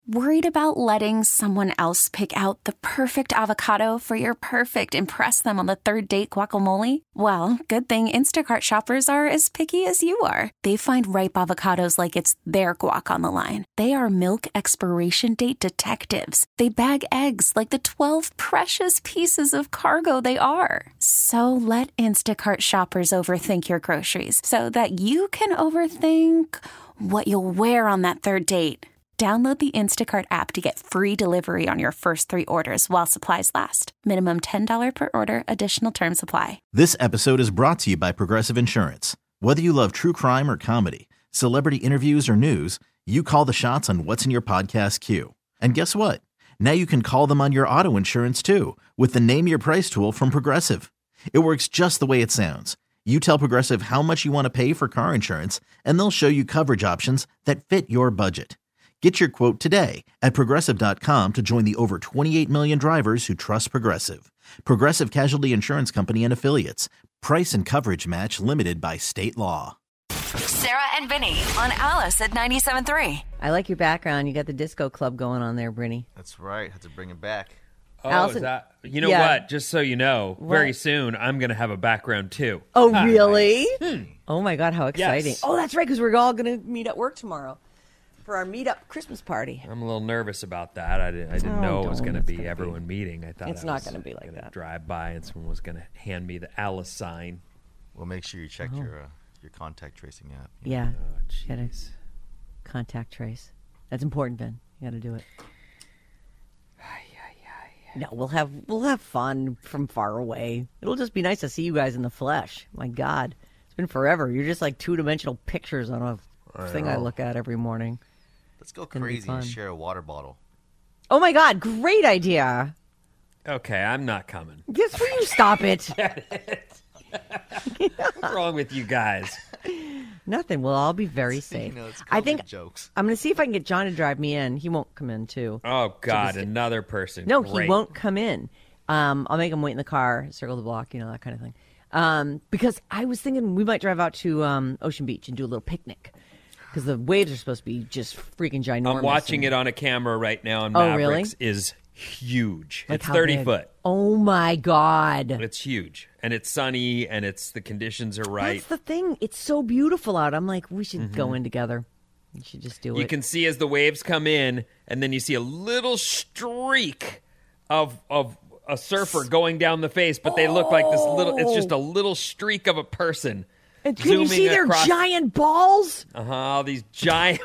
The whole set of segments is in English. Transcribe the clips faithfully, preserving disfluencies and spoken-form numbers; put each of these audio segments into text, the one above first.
Worried about letting someone else pick out the perfect avocado for your perfect impress them on the third date guacamole? Well, good thing Instacart shoppers are as picky as you are. They find ripe avocados like it's their guac on the line. They are milk expiration date detectives. They bag eggs like the twelve precious pieces of cargo they are. So let Instacart shoppers overthink your groceries so that you can overthink what you'll wear on that third date. Download the Instacart app to get free delivery on your first three orders while supplies last. Minimum ten dollars per order. Additional terms apply. This episode is brought to you by Progressive Insurance. Whether you love true crime or comedy, celebrity interviews or news, you call the shots on what's in your podcast queue. And guess what? Now you can call them on your auto insurance too with the Name Your Price tool from Progressive. It works just the way it sounds. You tell Progressive how much you want to pay for car insurance, and they'll show you coverage options that fit your budget. Get your quote today at Progressive dot com to join the over twenty-eight million drivers who trust Progressive. Progressive Casualty Insurance Company and Affiliates. Price and coverage match limited by state law. Sarah and Vinny on Alice at ninety-seven point three. I like your background. You got the disco club going on there, Brinny. That's right. Had to bring it back. Oh, Allison, is that, you know yeah. what? Just so you know, What? very soon I'm going to have a background too. Oh, Ah, really? nice. Hmm. Oh, my God. How exciting. Yes. Oh, that's right, because we're all going to meet at work tomorrow for our meetup Christmas party. I'm a little nervous about that. I didn't, I didn't Oh, know it was don't. going to It's be gonna everyone be- meeting. I thought It's I not was gonna be like gonna that. Drive by and someone was going to hand me the Alice sign. Well, make sure you check your uh, your contact tracing app. you know. Yeah. Oh, Gotta jeez. contact trace. That's important, Ben. You got to do it. No, we'll have we'll have fun from far away. It'll just be nice to see you guys in the flesh. My God, it's been forever. You're just like two dimensional pictures on a I thing I know. look at every morning. Let's go gonna be crazy and fun. share a water bottle. Oh my God, great idea. Okay, I'm not coming. Yes, will you stop it? What's wrong with you guys? Nothing. We'll all be very You safe. know, it's I COVID think jokes. I'm going to see if I can get John to drive me in. He won't come in too. Oh, God, just- another person. No, Great. he won't come in. Um, I'll make him wait in the car, circle the block, you know, that kind of thing. Um, because I was thinking we might drive out to um, Ocean Beach and do a little picnic. Because the waves are supposed to be just freaking ginormous. I'm watching and- it on a camera right now, and Oh, really? Mavericks is huge. Like it's how thirty big? foot. Oh my God. It's huge, and it's sunny, and it's the conditions are right. That's the thing. It's so beautiful out. I'm like, we should go in together. We should just do You it. can see as the waves come in, and then you see a little streak of of a surfer going down the face, but they look like this little. It's just a little streak of a person. And can you zooming see their across- giant balls? Uh huh. All these giant.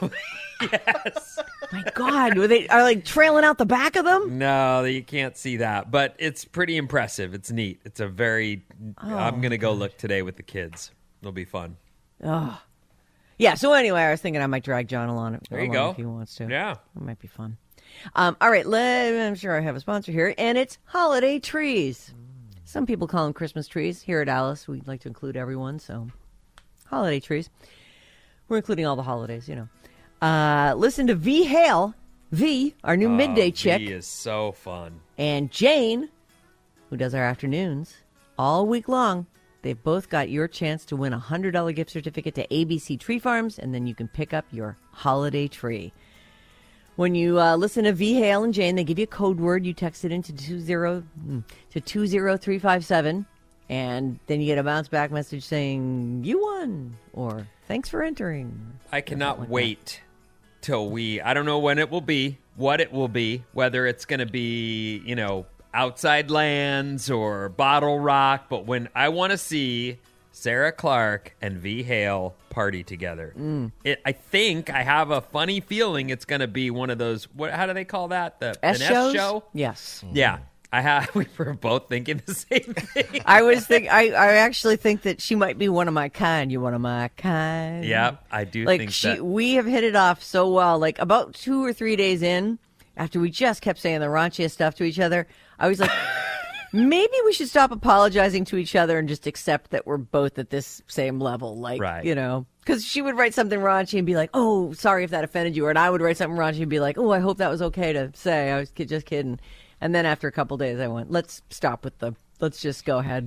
Yes. My God, were they are like trailing out the back of them? No, you can't see that, but it's pretty impressive. It's neat. It's a very. Oh, I'm gonna go look today with the kids. It'll be fun. Oh, yeah. So anyway, I was thinking I might drag John along. There you along go. if he wants to. Yeah. It might be fun. Um, all right, let, I'm sure I have a sponsor here, and it's holiday trees. Some people call them Christmas trees. Here at Alice, we'd like to include everyone, so holiday trees. We're including all the holidays, you know. Uh, listen to V Hale, V, our new Oh, midday V chick, is so fun. and Jane, who does our afternoons all week long. They've both got your chance to win a one hundred dollars gift certificate to A B C Tree Farms, and then you can pick up your holiday tree. When you uh, listen to V Hale and Jane, they give you a code word. You text it into two zero to two zero three five seven, and then you get a bounce back message saying you won or thanks for entering. I cannot like that. wait till we. I don't know when it will be, what it will be, whether it's going to be, you know, Outside Lands or Bottle Rock. But when I want to see Sarah Clark and V Hale party together, Mm. it, I think I have a funny feeling it's going to be one of those. What? How do they call that? The S an shows? S show? Yes. Yeah, I have. We were both thinking the same thing. I was think I, I actually think that she might be one of my kind. You one of my kind. Yep, I do Like think she, that. we have hit it off so well. Like about two or three days in, after we just kept saying the raunchiest stuff to each other, I was like, maybe we should stop apologizing to each other and just accept that we're both at this same level. Like, Right. you know, because she would write something raunchy and be like, "Oh, sorry if that offended you," and I would write something raunchy and be like, "Oh, I hope that was okay to say. I was kid- just kidding." And then after a couple days, I went, "Let's stop with the. Let's just go ahead."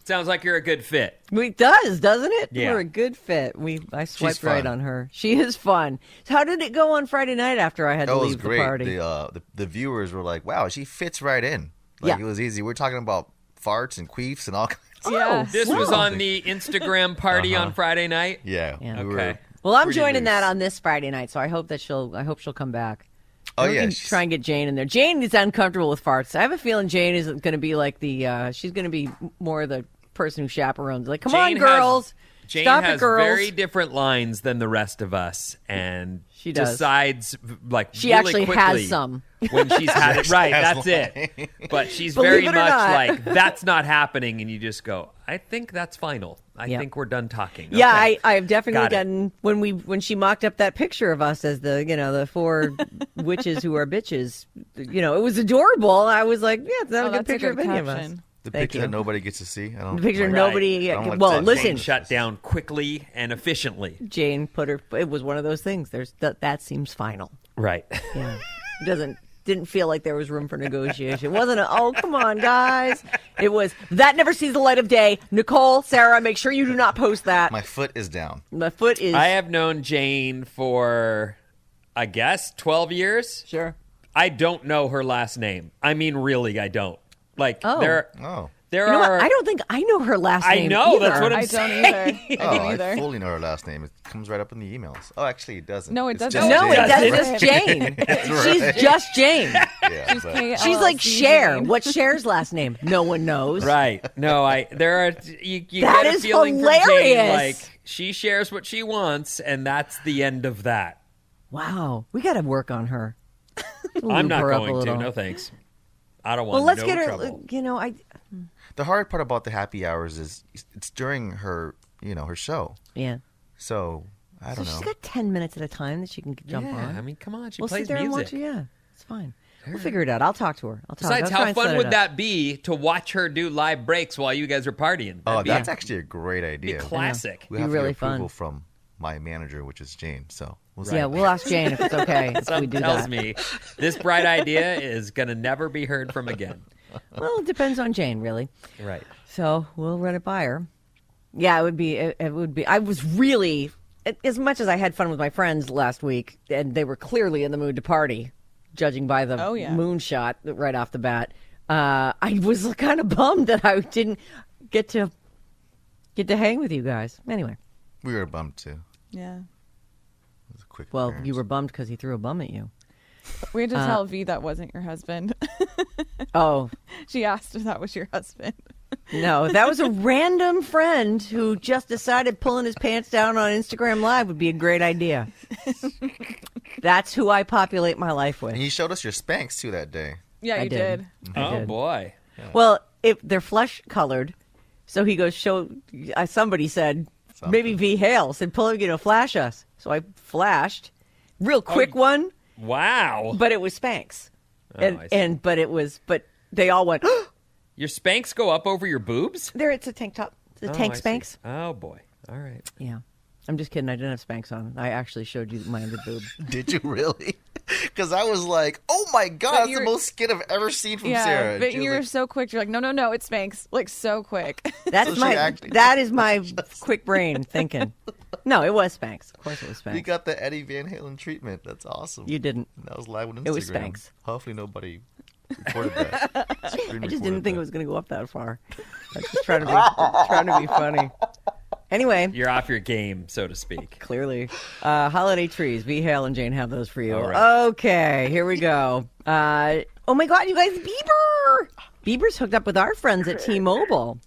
Sounds like you're a good fit. It does, doesn't it? Yeah. We're a good fit. We I swiped fun. right on her. She is fun. So how did it go on Friday night after I had That to was leave great. the party? The, uh, the the viewers were like, "Wow, she fits right in." Like Yeah. it was easy. We're talking about farts and queefs and all kinds. Of Yeah. This wow. was on the Instagram party Uh-huh. on Friday night. Yeah. Yeah. we Okay. were Well, I'm pretty joining that loose. on this Friday night, so I hope that she'll. I hope she'll come back. Oh We yeah. can she's- try and get Jane in there. Jane is uncomfortable with farts. I have a feeling Jane is going to be like the. Uh, she's going to be more the person who chaperones. Like, come Jane on, has- girls. Jane Stop has it, girls. very different lines than the rest of us, and She does. decides like She really actually has quickly some. when she's had it. Right, has that's it. But she's Believe very it or much not. like that's not happening, and you just go, I think that's final. I Yep. think we're done talking. Yeah, Okay. I, I've definitely Got it. done when we when she mocked up that picture of us as the you know the four witches who are bitches. You know, it was adorable. I was like, yeah, that's Oh, a good that's a picture good of any of us. caption. The Thank picture you. that nobody gets to see. I don't. The picture like- nobody. I don't like well, that. listen, Jane shut down quickly and efficiently. Jane put her. It was one of those things. There's that. That seems final. Right. Yeah, it doesn't. Didn't feel like there was room for negotiation. It wasn't a, oh, come on, guys. It was, that never sees the light of day. Nicole, Sarah, make sure you do not post that. My foot is down. My foot is. I have known Jane for, I guess, twelve years. Sure. I don't know her last name. I mean, really, I don't. Like, Oh. there, Oh. there You know are. what? I don't think I know her last I name. know, either. that's what I'm I don't either. I Oh, don't I either. fully know her last name. It comes right up in the emails. Oh, actually, it doesn't. No, it It's doesn't. just No, it Jane. doesn't. That's It's Jane. right. She's just Jane. Yeah, She's but- K L She's like C Cher. Jane. What's Cher's last name? No one knows. Right. No, I. There are. You, you That get a is feeling from Jane hilarious. like she shares what she wants, and that's the end of that. Wow. We got to work on her. I'm Lube not her up a going to. little. No thanks. I don't want Well, let's no get her. trouble. You know, I. The hard part about the happy hours is it's during her, you know, her show. Yeah. So I So don't she's know. got ten minutes at a time that she can jump yeah, on. I mean, come on. She we'll plays sit there and watch music. her. Yeah, it's fine. We'll figure it out. I'll talk to her. I'll talk. Besides, I'll try how and set fun it would up. that be to watch her do live breaks while you guys are partying? Oh, That'd be that's actually a great be idea. classic. We Be have really to get approval fun. from my manager, which is Jane. So we'll see. Yeah, we'll ask Jane if it's okay if we Something do tells that. me this bright idea is going to never be heard from again. Well, it depends on Jane, really. Right. So we'll run it by her. Yeah, it would be. It, it would be. I was really, as much as I had fun with my friends last week, and they were clearly in the mood to party, judging by the Oh, yeah. moonshot right off the bat. Uh, I was kind of bummed that I didn't get to get to hang with you guys. Anyway, We were bummed too. Yeah. It was a quick. well, appearance. you were bummed because he threw a bum at you. We had to Uh, tell V that wasn't your husband. Oh. She asked if that was your husband. No, that was a random friend who just decided pulling his pants down on Instagram Live would be a great idea. That's who I populate my life with. And you showed us your Spanx too that day. Yeah, I you did. did. I Oh, did. boy. Well, if they're flesh colored, so he goes show. Uh, somebody said maybe V Hale said pull you know flash us. So I flashed, real quick one, Wow. but it was Spanx, Oh, and I see. and but it was but they all went. Your Spanx go up over your boobs? There, it's a tank top, the Oh, tank I see. Spanx. Oh, boy. All right. Yeah, I'm just kidding. I didn't have Spanx on. I actually showed you my under boob. Did you really? Because I was like, oh my god, that's the you're- most skin I've ever seen from Yeah, Sarah. And but she was you were like, so quick. You're like, no, no, no, it's Spanx. Like, so quick. That's So she my actually- that is my quick brain thinking. No, it was Spanx. Of course, it was Spanx. You got the Eddie Van Halen treatment. That's awesome. You didn't. That was live on Instagram. It was Spanx. Hopefully nobody recorded that. I just didn't think it was going to go up that far. I was just trying to be trying to be funny. Anyway, You're off your game, so to speak. clearly, uh, holiday trees. V Hale and Jane have those for you. All right. Okay, here we go. Uh, oh my God, you guys, Bieber! Bieber's hooked up with our friends at T-Mobile.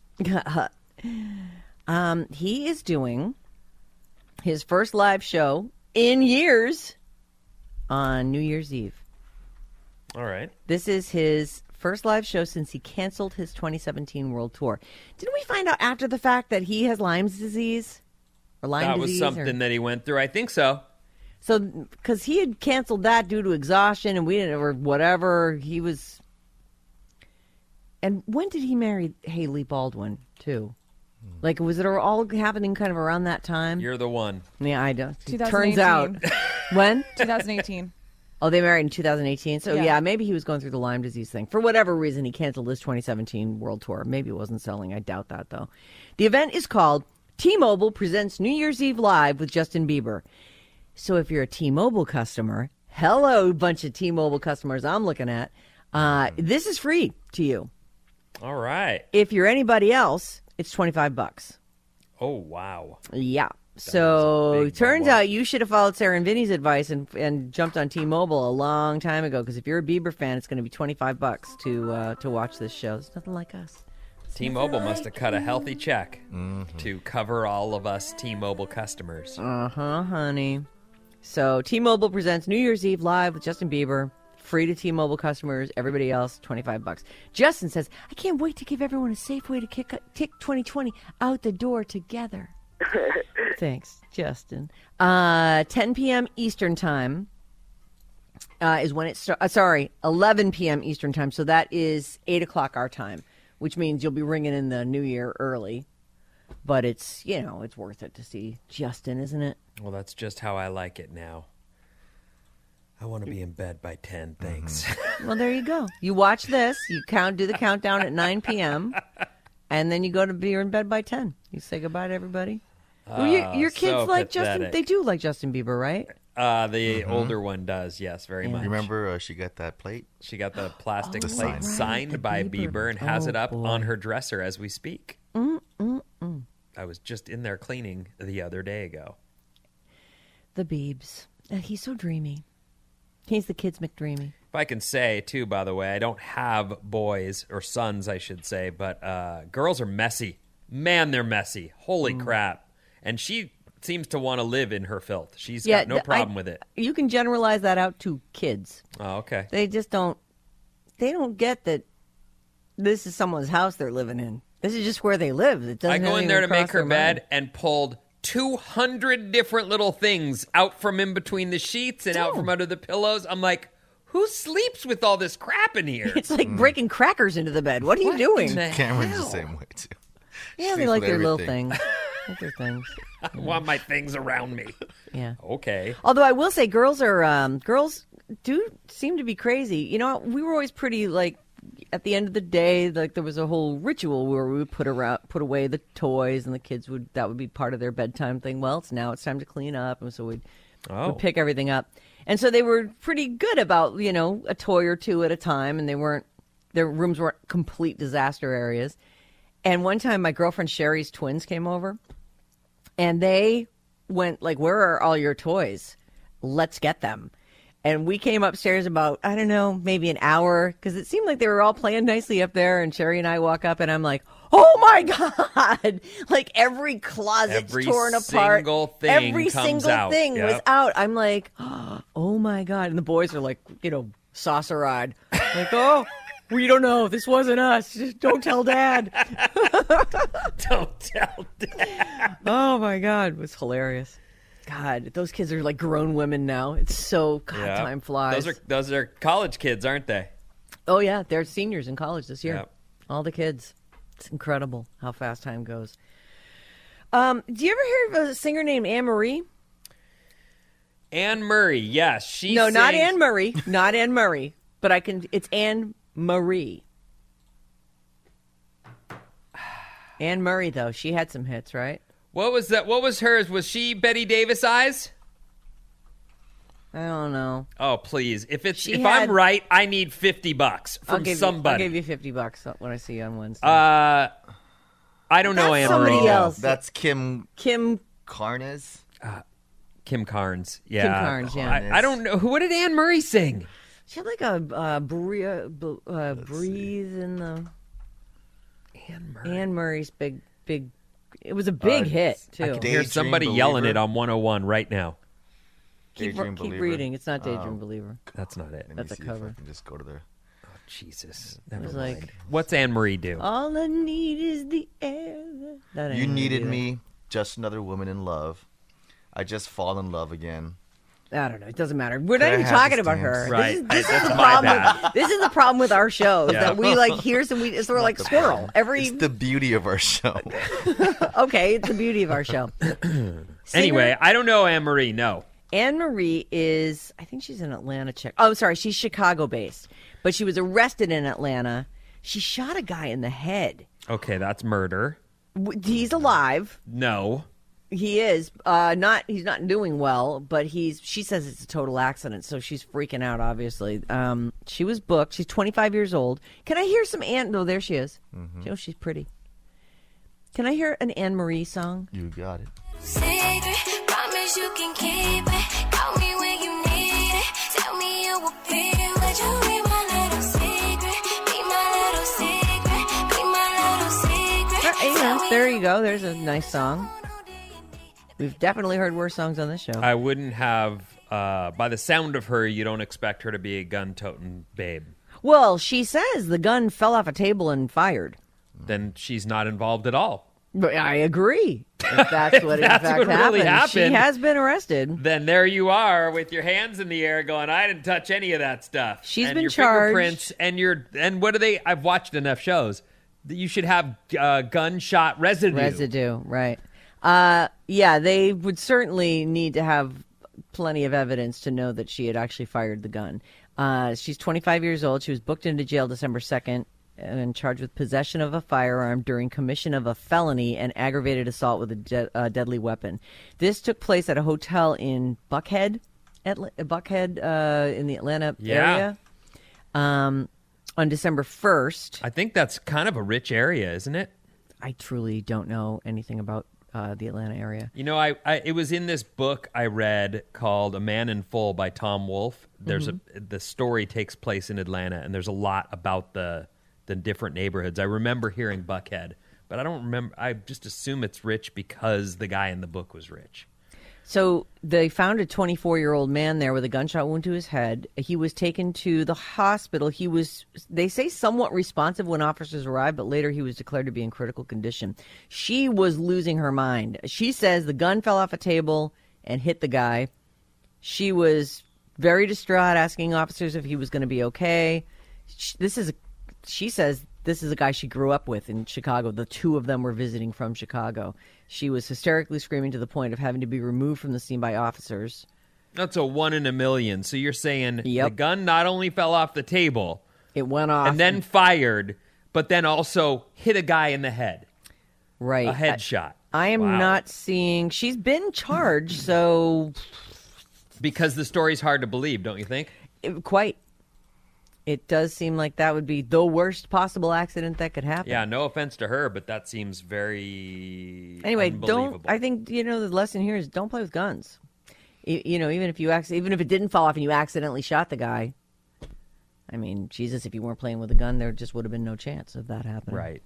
um, he is doing his first live show in years on New Year's Eve. All right. This is his first live show since he canceled his twenty seventeen world tour. Didn't we find out after the fact that he has Lyme's disease? Or Lyme That was disease? something or... that he went through. I think so. So, because he had canceled that due to exhaustion and we didn't, or whatever, he was. And when did he marry Haley Baldwin, too? Like, was it all happening kind of around that time? You're the one. Yeah, I don't. It twenty turns out. eighteen. When? twenty eighteen. Oh, they married in two thousand eighteen. So, yeah. Yeah. maybe he was going through the Lyme disease thing. For whatever reason, he canceled his twenty seventeen World Tour. Maybe it wasn't selling. I doubt that, though. The event is called T-Mobile Presents New Year's Eve Live with Justin Bieber. So if you're a T-Mobile customer, hello, bunch of T-Mobile customers I'm looking at, uh, this is free to you. All right. If you're anybody else, it's twenty-five bucks. Oh, wow. Yeah. is So a big turns bubble. out you should have followed Sarah and Vinny's advice and and jumped on T-Mobile a long time ago. Because if you're a Bieber fan, it's going to be twenty-five bucks to uh, to watch this show. It's nothing like us. T-Mobile must have cut a healthy check to cover all of us T-Mobile customers. Uh huh, honey. So T-Mobile presents New Year's Eve live with Justin Bieber. Free to T-Mobile customers. Everybody else, twenty-five bucks. Justin says, "I can't wait to give everyone a safe way to kick kick twenty twenty out the door together." Thanks, Justin. Uh, ten p.m. Eastern time uh, is when it starts. Uh, sorry, eleven p.m. Eastern time. So that is eight o'clock our time, which means you'll be ringing in the new year early. But it's, you know, it's worth it to see Justin, isn't it? Well, that's just how I like it now. I want to be in bed by ten, thanks. Well, there you go. You watch this. You count, do the countdown at nine p.m. and then you go to be in bed by ten. You say goodbye to everybody. Well, your, your kids so like Justin. pathetic. They do like Justin Bieber, right? Uh, the older one does, yes, very much. Remember, uh, she got that plate? She got the plastic The plate sign. signed the by Bieber. Bieber and has Oh, it up boy. on her dresser as we speak. Mm, mm, mm. I was just in there cleaning the other day ago. The Biebs. Uh, he's so dreamy. He's the kids' McDreamy. If I can say, too, by the way, I don't have boys, or sons, I should say, but uh, girls are messy. Man, they're messy. Holy Mm. crap. And she seems to want to live in her filth. She's got no th- I- problem with it. You can generalize that out to kids. Oh, okay. They just don't. They don't get that. This is someone's house they're living in. This is just where they live. It doesn't I go even in there to cross make her their bed mind. and pulled two hundred different little things out from in between the sheets and out Oh. from under the pillows. I'm like, who sleeps with all this crap in here? It's like breaking crackers into the bed. What are you What doing? in the Cameron's hell? the same way, too. Yeah, they Sleeps like with their little everything. things. Like their things. I want my things around me. Yeah. Okay. Although I will say, girls are um, girls do seem to be crazy. You know, we were always pretty like. At the end of the day, like there was a whole ritual where we would put around, put away the toys, and the kids would that would be part of their bedtime thing. Well, it's now it's time to clean up, and so we'd, Oh. we'd pick everything up. And so they were pretty good about, you know, a toy or two at a time, and they weren't their rooms weren't complete disaster areas. And one time, my girlfriend Sherry's twins came over, and they went like, "Where are all your toys? Let's get them." And we came upstairs about, I don't know, maybe an hour, because it seemed like they were all playing nicely up there. And Sherry and I walk up, and I'm like, oh, my God. Like, every closet's Every torn apart. single thing Every comes single out. thing was Yep. out. I'm like, oh, my God. And the boys are like, you know, saucer-eyed. Like, oh, we don't know. This wasn't us. Just don't tell Dad. Don't tell Dad. Oh, my God. It was hilarious. God, those kids are like grown women now. It's so, God, Yeah. time flies. Those are those are college kids, aren't they? Oh, yeah. They're seniors in college this year. Yep. All the kids. It's incredible how fast time goes. Um, do you ever hear of a singer named Anne Marie? Anne Murray, yes, she. No, not sings- Anne Murray. Not Anne Murray. But I can. It's Anne Marie. Anne Murray, though, she had some hits, right? What was that? What was hers? Was she Betty Davis eyes? I don't know. Oh, please! If it's She if had- I'm right, I need fifty bucks I'll from give somebody. You, I'll give you fifty bucks when I see you on Wednesday. Uh, I don't know That's Anne somebody Marie. else. That's Kim Kim. Carnes. Kim Carnes. Yeah. Carnes, yeah. I, I don't know. What did Anne Murray sing? She had like a uh, bree- uh, b- uh, breeze in the. Anne Murray. Anne Murray's big, big. It was a big Uh, hit too. I can Daydream hear somebody yelling Believer. it on one oh one right now. keep Daydream keep Believer. reading. It's not Daydream Oh. Believer. That's not it. Let me That's a see cover. If I can just go to there. Jesus. It Never was mind. like, What's Anne Marie do? all I need is the air. That ain't You it needed either. me, just another woman in love. I just fall in love again. I don't know. It doesn't matter. We're Could I not even have talking the about her. stamps? Right. This is, this That's is the my problem. bad. With, this is the problem with our show. Is Yeah. that we like hear some. We, so we're like squirrel. Every It's the beauty of our show. okay. It's the beauty of our show. Anyway, I don't know Anne Marie. No. Anne Marie is, I think she's in Atlanta. Check. Oh, sorry, she's Chicago-based, but she was arrested in Atlanta. She shot a guy in the head. Okay, that's murder. W- He's alive. No. He is uh, not. He's not doing well, but he's. She says it's a total accident, so she's freaking out. Obviously, um, she was booked. She's twenty-five years old. Can I hear some Anne? No, there she is. Mm-hmm. Oh, she's pretty. Can I hear an Anne Marie song? You got it. Secret, promise you can keep it. Call me when you need it. Tell me you will be with you. Be my little secret. Be my little secret. Be my little secret. Uh, yeah, there you go. There's a nice song. We've definitely heard worse songs on this show. I wouldn't have, uh, by the sound of her, you don't expect her to be a gun-toting babe. Well, she says the gun fell off a table and fired. Then she's not involved at all. But I agree. If that's what That's in fact what really happened. She happened. has been arrested. Then there you are with your hands in the air going, I didn't touch any of that stuff. She's and been your charged. fingerprints and your, and what do they, I've watched enough shows. You should have uh, gunshot residue. Residue, right. Uh, yeah, they would certainly need to have plenty of evidence to know that she had actually fired the gun. Uh, she's twenty-five years old. She was booked into jail December second and charged with possession of a firearm during commission of a felony and aggravated assault with a de- uh, deadly weapon. This took place at a hotel in Buckhead, Atla- Buckhead uh, in the Atlanta Yeah. area um, on December first. I think that's kind of a rich area, isn't it? I truly don't know anything about uh, the Atlanta area. You know, I, I it was in this book I read called A Man in Full by Tom Wolfe. There's Mm-hmm. a the story takes place in Atlanta, and there's a lot about the the different neighborhoods. I remember hearing Buckhead, but I don't remember. I just assume it's rich because the guy in the book was rich. So they found a twenty-four-year-old man there with a gunshot wound to his head. He was taken to the hospital. He was, they say, somewhat responsive when officers arrived, but later he was declared to be in critical condition. She was losing her mind. She says the gun fell off a table and hit the guy. She was very distraught, asking officers if he was going to be okay. This is, she says, this is a guy she grew up with in Chicago. The two of them were visiting from Chicago. She was hysterically screaming to the point of having to be removed from the scene by officers. That's a one in a million. So you're saying Yep. the gun not only fell off the table It went off. and then fired, but then also hit a guy in the head. right. A headshot. I, I am Wow. not seeing. She's been charged, so Because the story's hard to believe, don't you think? it, quite. It does seem like that would be the worst possible accident that could happen. Yeah, no offense to her, but that seems very Anyway, don't. unbelievable. I think you know the lesson here is don't play with guns. You, you know, even if you acc- even if it didn't fall off and you accidentally shot the guy. I mean, Jesus, if you weren't playing with a gun, there just would have been no chance of that happening. Right.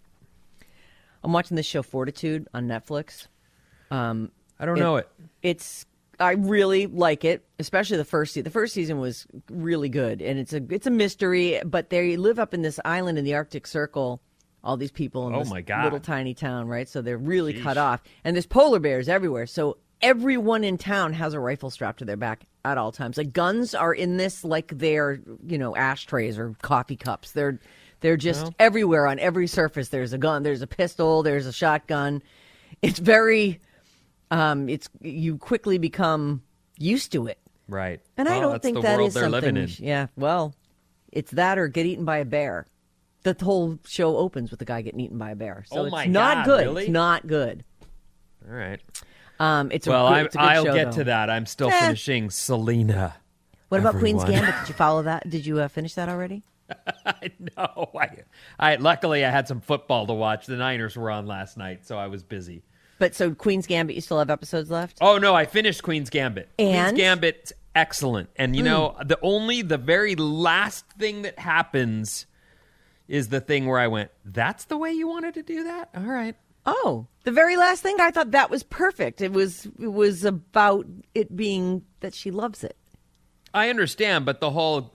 I'm watching this show Fortitude on Netflix. Um, I don't know it. It's I really like it, especially the first season. The first season was really good, and it's a it's a mystery. But they live up in this island in the Arctic Circle. All these people in Oh this my God. little tiny town, right? So they're really cut off, and there's polar bears everywhere. So everyone in town has a rifle strapped to their back at all times. Like guns are in this like they're you know ashtrays or coffee cups. They're they're just Well. everywhere on every surface. There's a gun. There's a pistol. There's a shotgun. It's very. Um, it's you quickly become used to it, Right. and I Well, don't that's think the that world is they're something. living in. you sh- Yeah, well, it's that or get eaten by a bear. The whole show opens with the guy getting eaten by a bear, so Oh it's my not God, good. really? It's not good. All right. Um, it's a Well, good, I'm, it's a good I'll show, get though. to that. I'm still Eh. finishing Selena. What about Queen's everyone. Gambit? Did you follow that? Did you uh, finish that already? I know. I, I luckily I had some football to watch. The Niners were on last night, so I was busy. But so Queen's Gambit, you still have episodes left? Oh no, I finished Queen's Gambit. And? Queen's Gambit's excellent. And you know, the only the very last thing that happens is the thing where I went, "That's the way you wanted to do that?" All right. Oh, the very last thing, I thought that was perfect. It was it was about it being that she loves it. I understand, but the whole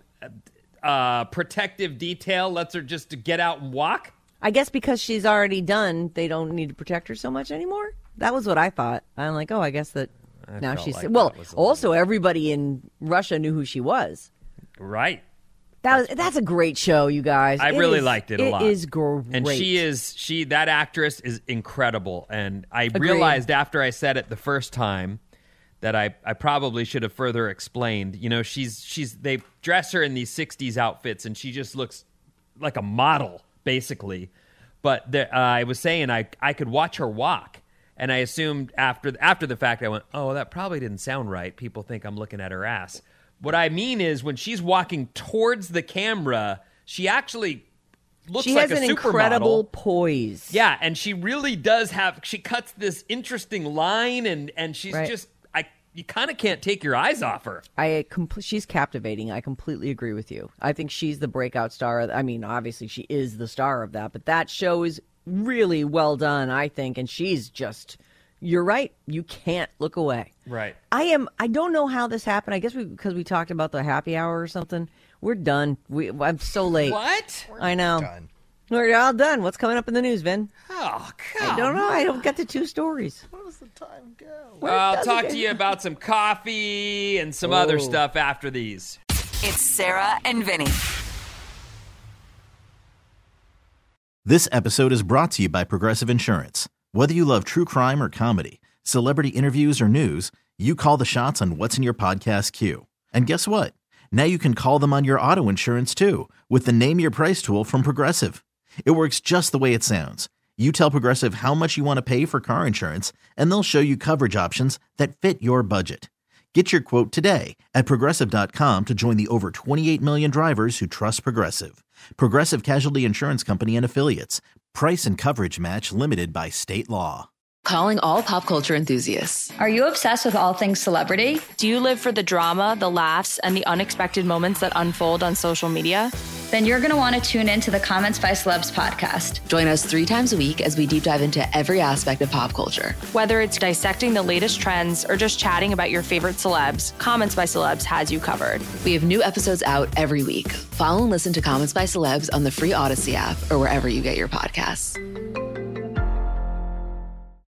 uh, protective detail lets her just to get out and walk. I guess because she's already done, they don't need to protect her so much anymore. That was what I thought. I'm like, oh, I guess that I now felt she's like well. that was a Also, everybody in Russia knew who she was. Right. That was that's a great show, you guys. I It really is- liked it a lot. It is great, And she is she that actress is incredible. And I Agreed. realized after I said it the first time that I, I probably should have further explained. You know, she's she's they dress her in these sixties outfits, and she just looks like a model, basically. But the, uh, I was saying I I could watch her walk, and I assumed after after the fact I went, oh, that probably didn't sound right. People think I'm looking at her ass. What I mean is when she's walking towards the camera, she actually looks she like has a an supermodel. incredible poise. Yeah, and she really does have. She cuts this interesting line, and and she's Right. just. I you kind of can't take your eyes off her. I com- she's captivating. I completely agree with you. I think she's the breakout star. I mean, obviously she is the star of that, but that show is really well done, I think, and she's just. You're right. You can't look away. Right. I am. I don't know how this happened. I guess we, because we talked about the happy hour or something. We're done. We. I'm so late. What? I know. Done. We're all done. What's coming up in the news, Vin? Oh, come I don't know. I don't get the two stories. Where does the time go? Where I'll does talk it to go? you about some coffee and some other Oh. stuff after these. It's Sarah and Vinny. This episode is brought to you by Progressive Insurance. Whether you love true crime or comedy, celebrity interviews or news, you call the shots on what's in your podcast queue. And guess what? Now you can call them on your auto insurance too with the Name Your Price tool from Progressive. It works just the way it sounds. You tell Progressive how much you want to pay for car insurance, and they'll show you coverage options that fit your budget. Get your quote today at Progressive dot com to join the over twenty-eight million drivers who trust Progressive. Progressive Casualty Insurance Company and Affiliates. Price and coverage match limited by state law. Calling all pop culture enthusiasts. Are you obsessed with all things celebrity? Do you live for the drama, the laughs, and the unexpected moments that unfold on social media? Then you're going to want to tune in to the Comments by Celebs podcast. Join us three times a week as we deep dive into every aspect of pop culture. Whether it's dissecting the latest trends or just chatting about your favorite celebs, Comments by Celebs has you covered. We have new episodes out every week. Follow and listen to Comments by Celebs on the free Odyssey app or wherever you get your podcasts.